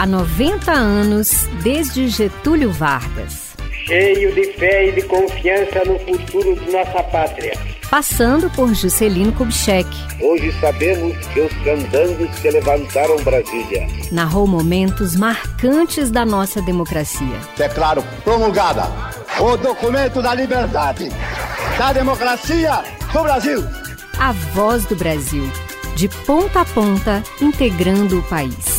há 90 anos desde Getúlio Vargas. Cheio de fé e de confiança no futuro de nossa pátria. Passando por Juscelino Kubitschek. Hoje sabemos que os candangos que levantaram Brasília. Narrou momentos marcantes da nossa democracia. Declaro promulgada o documento da liberdade, da democracia do Brasil. A voz do Brasil, de ponta a ponta, integrando o país.